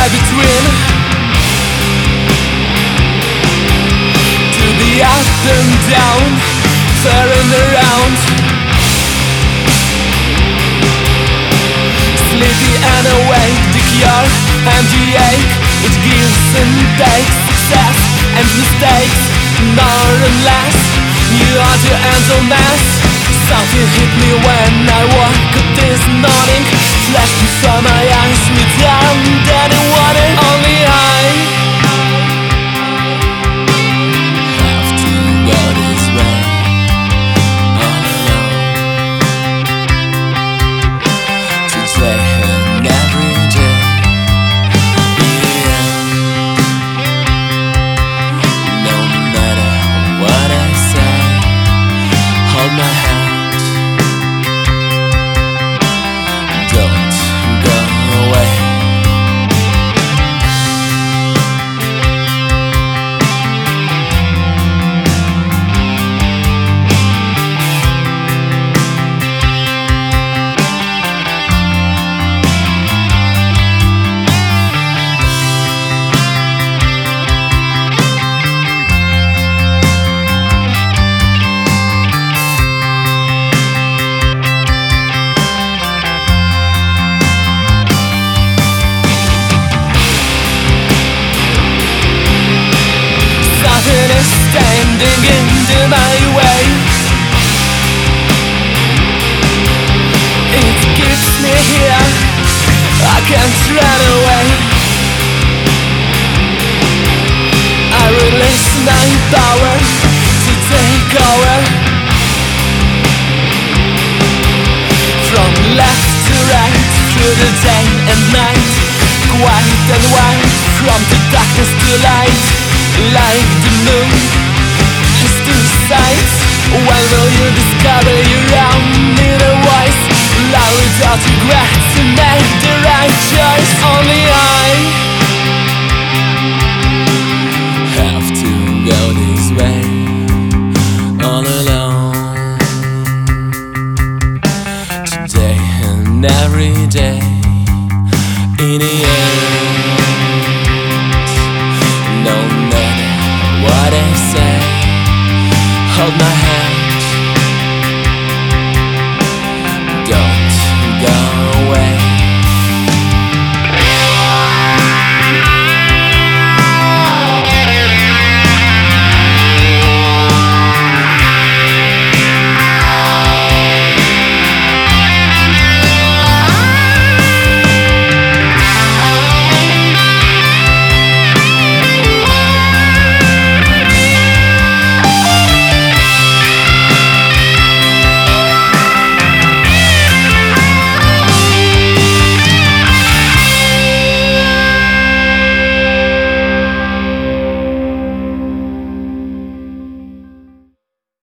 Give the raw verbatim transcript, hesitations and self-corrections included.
sky between, to the up and down, turning around, sleepy and awake, the cure and the ache. It gives and takes success and mistakes, more and less. You are the angel mass. Something hit me when I woke up this morning, flashed before my eyes without any warning. Only I have to go this way, all alone, today and every day. Yeah. No matter what I say, hold my hand. Standing into my way, it keeps me here, I can't run away. I release my power to take over, from left to right, through the day and night, quiet and white, from the darkness to light, like the moon has two sides. When will you discover your own inner voice? Love without regret to make